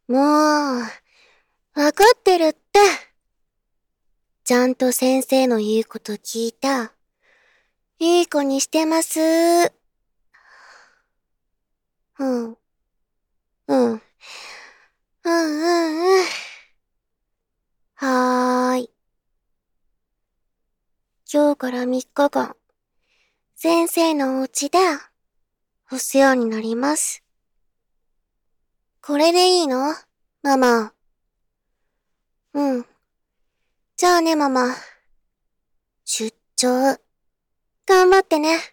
もう、わかってるって。ちゃんと先生の言うこと聞いた。いい子にしてます。うん、うん、うん、うん、うん。はーい。今日から3日間、先生のお家で、お世話になります。これでいいのママ。うん。じゃあね、ママ。出張。頑張ってね。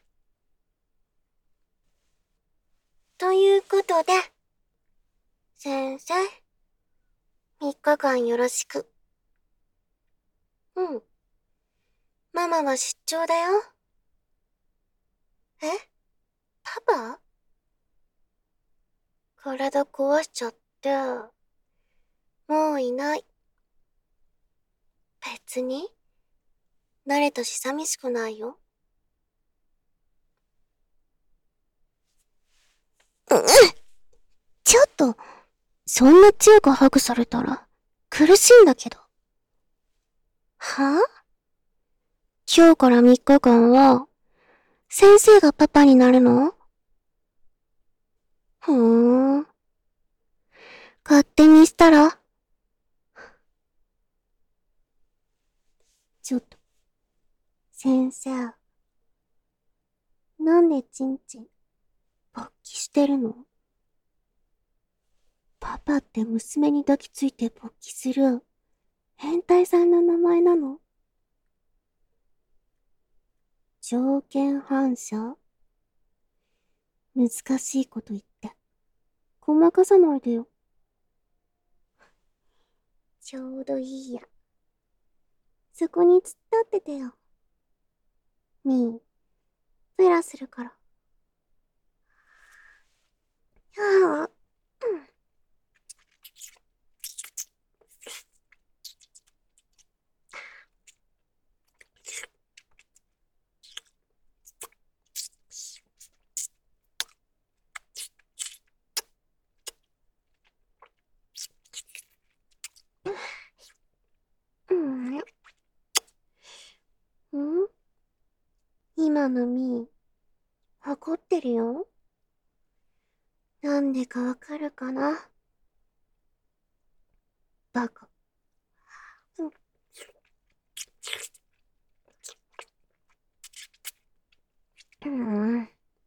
ということで、先生、3日間よろしく。うん。ママは出張だよ。えパパ体壊しちゃって、もういない。別に、慣れたし寂しくないよ。うん、ちょっと、そんな強くハグされたら、苦しいんだけど。はぁ、今日から3日間は、先生がパパになるの？ふーん。勝手にしたら？ちょっと、先生。なんでちんちん、勃起してるの？パパって娘に抱きついて勃起する、変態さんの名前なの？条件反射？難しいこと言って。ごまかさないでよ。ちょうどいいや。そこに突っ立っててよ。みー、プラするから。はぁ、うん。ん、今のみー、怒ってるよ。なんでかわかるかな？バカ。うん。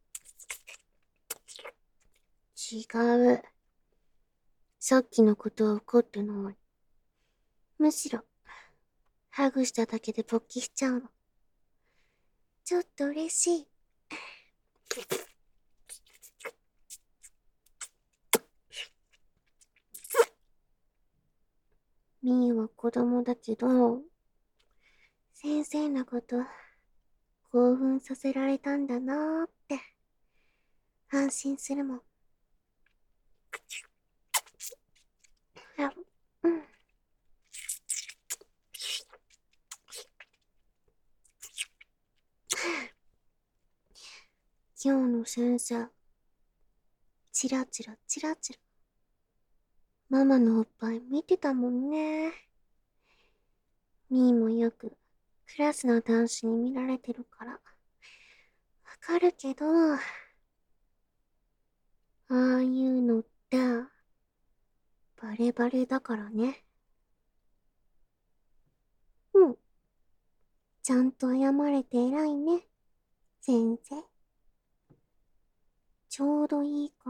違う。さっきのことは怒ってない。むしろ、ハグしただけで勃起しちゃうの。ちょっと嬉しい。みーは子供だけど、先生のこと興奮させられたんだなーって安心するもん。あ、うん。今日の先生、チラチラチラチラママのおっぱい見てたもんね。みーもよくクラスの男子に見られてるからわかるけど、ああいうのってバレバレだからね。うん。ちゃんと謝れて偉いね、先生。ちょうどいいから、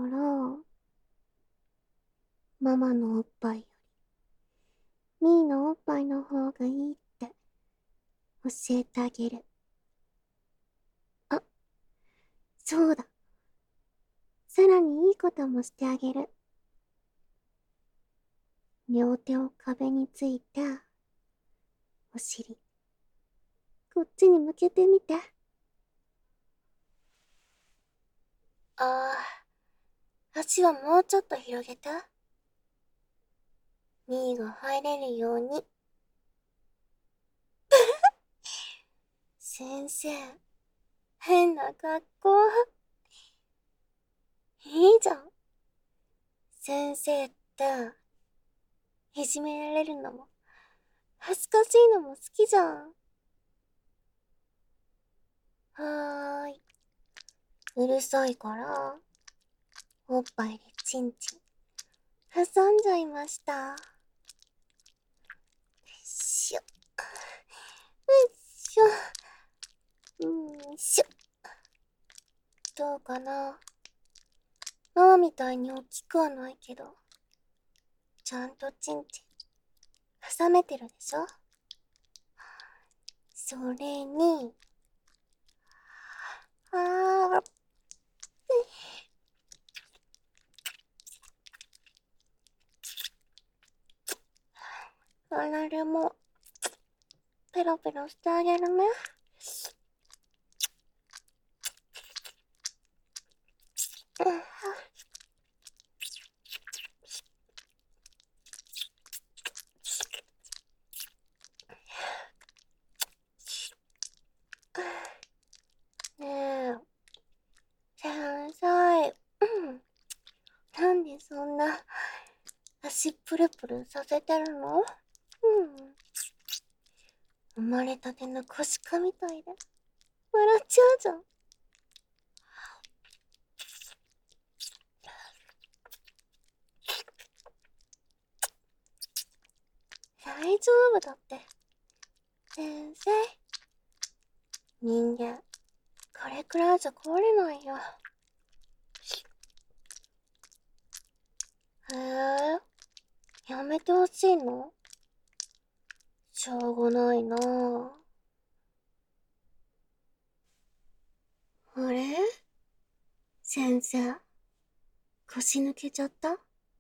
ママのおっぱいより、みーのおっぱいの方がいいって教えてあげる。あ、そうだ。さらにいいこともしてあげる。両手を壁について、お尻、こっちに向けてみて。足はもうちょっと広げた。みーが入れるように。先生、変な格好。いいじゃん。先生って、 いじめられるのも、恥ずかしいのも好きじゃん。はーい。うるさいから、おっぱいでチンチン、挟んじゃいました。よいしょ。よいしょ。よいしょ。どうかな。ママみたいに大きくはないけど、ちゃんとチンチン、挟めてるでしょ。それに、あー、あられも、ペロペロしてあげるね。ねえ、先生、なんでそんな足プルプルさせてるの？生まれたてのコシカみたいで笑っちゃうじゃん。大丈夫だって。先生、人間、これくらいじゃ壊れないよ。へえ、やめてほしいの？しょうがないなぁ。あれ？先生、腰抜けちゃった？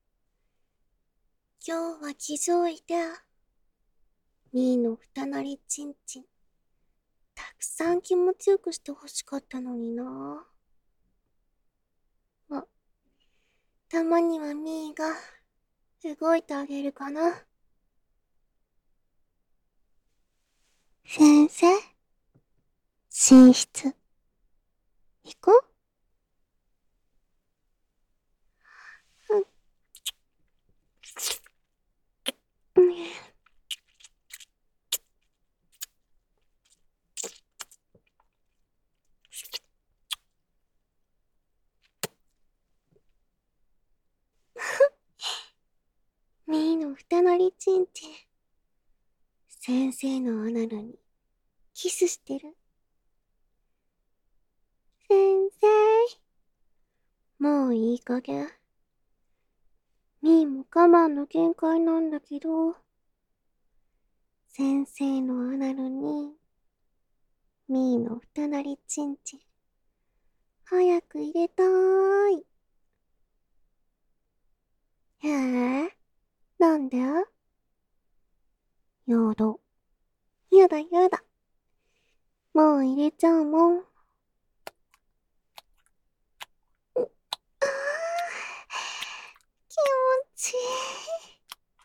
今日は気づいて、みーの二なりちんちん、たくさん気持ちよくしてほしかったのにな。あ、たまにはみーが動いてあげるかな。先生、寝室、行こう。うん。みーの二なりちんちん、先生のアナルにキスしてる。先生、もういい加減。みーも我慢の限界なんだけど、先生のアナルに、みーの二なりちんちん、早く入れたーい。へえ、なんで？やだ。やだやだ。もう入れちゃうもん。あー、気持ちいい。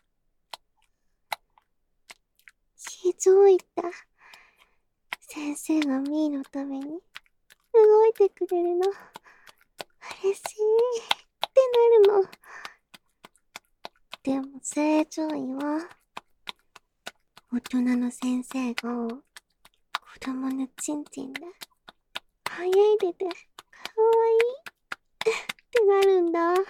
気づいた。先生がみーのために動いてくれるの。嬉しいってなるの。でも正常位は、大人の先生が子供のちんちんで、はやいでて、かわいいってなるんだ。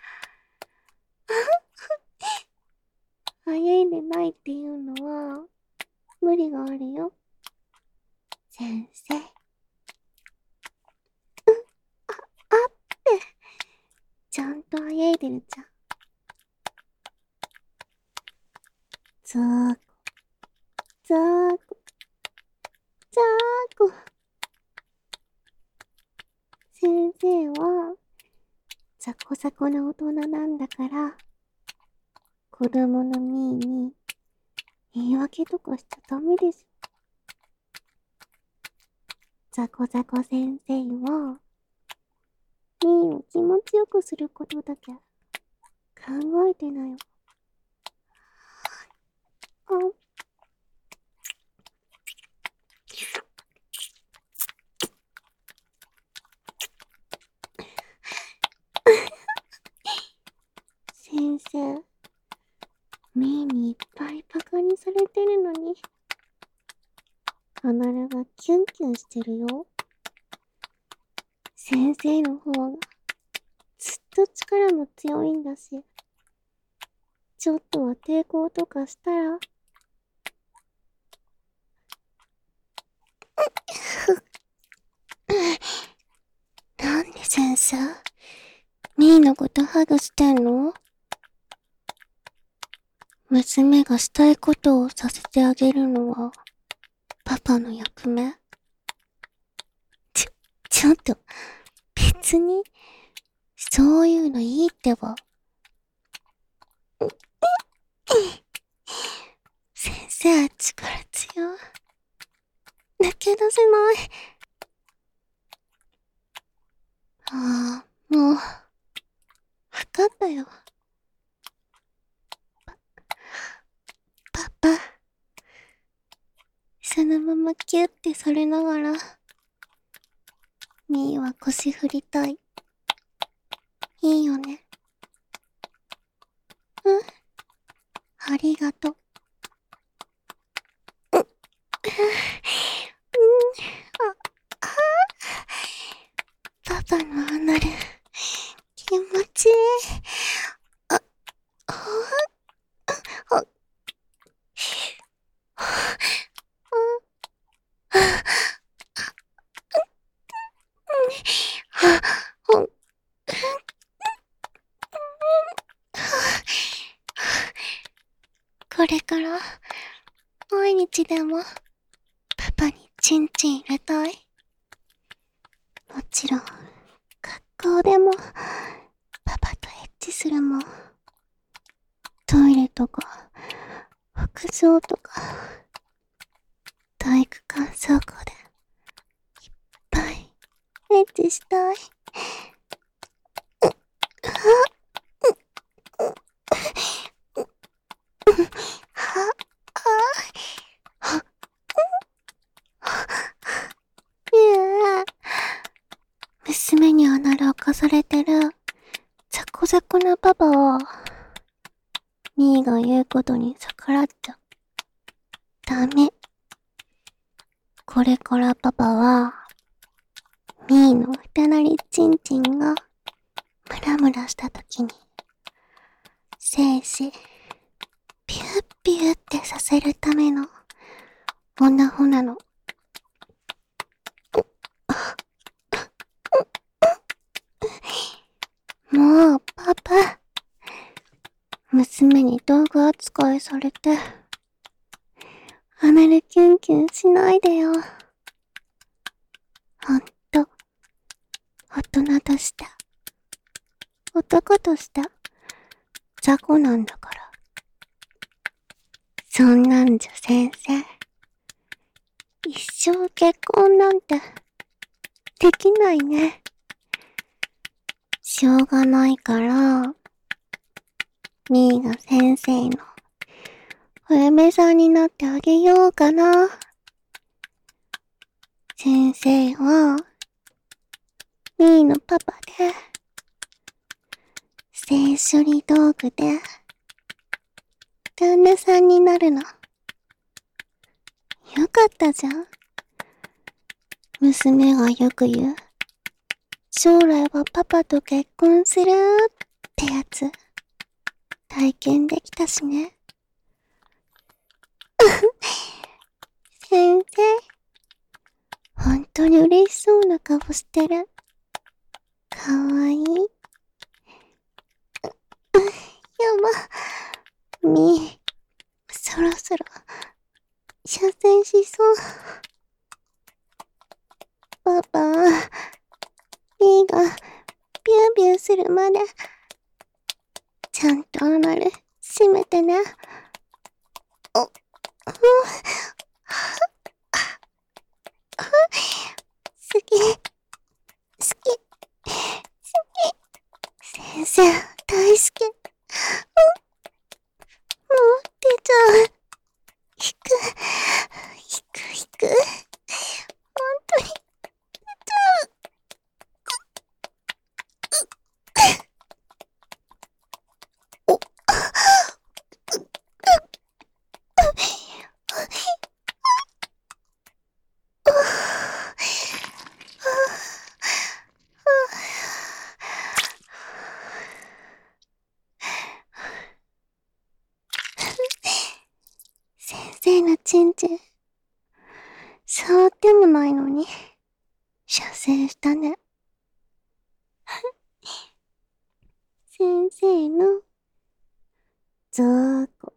はやいでないっていうのは、無理があるよ。先生。あって、ちゃんとはやいでるじゃん。ざーこ、ざーこ、ざーこ。先生は、ザコザコな大人なんだから、子供のみーに言い訳とかしちゃダメです。ザコザコ先生は、みーを気持ちよくすることだけ考えてなよ。あ、先生、みいっぱいバカにされてるのに、アナルがキュンキュンしてるよ。先生の方がずっと力も強いんだし、ちょっとは抵抗とかしたら。なんで先生、ミーのことハグしてんの？娘がしたいことをさせてあげるのは、パパの役目？ちょっと、別に、そういうのいいってば。先生は力強い。抜け出せない。ああ、もう、わかったよ。パパ、そのままキュッてされながら、ミーは腰振りたい。いいよね。うん、ありがとう。パパのアナル、気持ちいい。あ、あ、これから、毎日でも、パパにチンチン入れたい。もちろん、学校でも、パパとエッチするもん。トイレとか、屋上とか、体育館倉庫で、いっぱい、エッチしたい。娘にアナルをかされてる、ザコザコなパパを、ミーが言うことに逆らっちゃダメ。これからパパは、ミーの二なりチンチンが、ムラムラしたときに、精子、ピュッピュッってさせるための、オナホなの。もう、パパ。娘に道具扱いされて、アナルキュンキュンしないでよ。ほんと、大人とした、男とした、雑魚なんだから。そんなんじゃ先生、一生結婚なんて、できないね。しょうがないから、ミーが先生の、お嫁さんになってあげようかな。先生は、ミーのパパで、性処理道具で、旦那さんになるの。よかったじゃん。娘がよく言う、将来はパパと結婚するってやつ、体験できたしね。先生、本当に嬉しそうな顔してる。かわいい。やば、みー、そろそろ、射精しそう。パパ、みーが、ビュービューするまで、ちゃんとアナル、閉めてね。お、好き、好き、先生、大好き。もう、出ちゃう。引く、引く。本当に、お、 生のチンチン。そうでもないのに、射精したね。先生の、ザーコ。